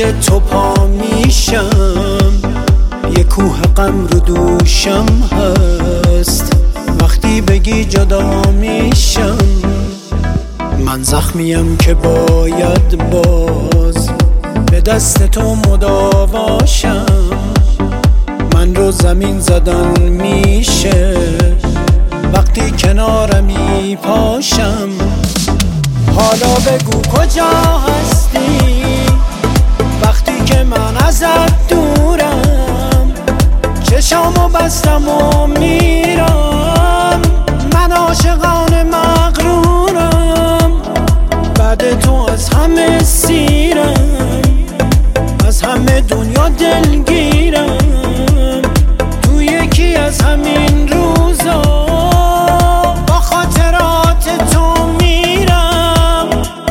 تو پا میشم، یه کوه غم رو دوشم هست وقتی بگی جدا میشم. من زخمیم که باید باز به دست تو مداواشم، من رو زمین زدن میشه وقتی کنارمی پاشم. حالا بگو کجا هستی وقتی که من ازت دورم، چشامو بستم و میرم، من عاشقانه مغرورم، بعد تو از همه سیرم، از همه دنیا دلگیرم، تو یکی از همین روزا با خاطرات تو میرم.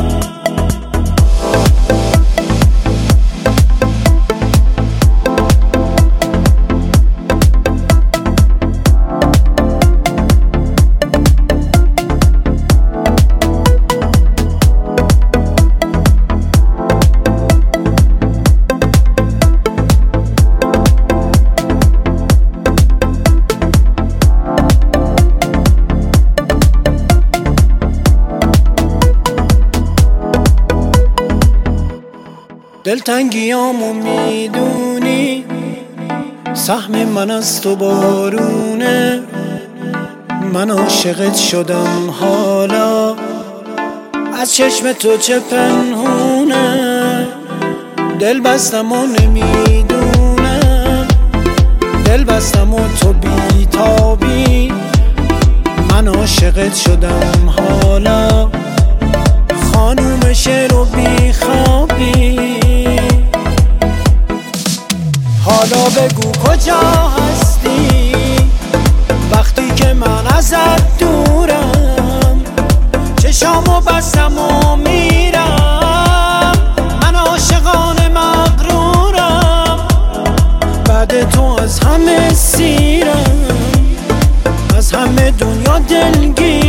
دلتنگیامو میدونی، سهم من از تو بارونه، من عاشقت شدم حالا، از چشم تو چه پنهونه. دل بستم و نمیدونم، دل بستم و تو بیتابی، من عاشقت شدم حالا، خانوم شعر و بیخوابی. حالا بگو کجا هستی وقتی که من ازت دورم، چشامو بستم و میرم، من عاشقانه مغرورم، بعد تو از همه سیرم، از همه دنیا دلگیرم.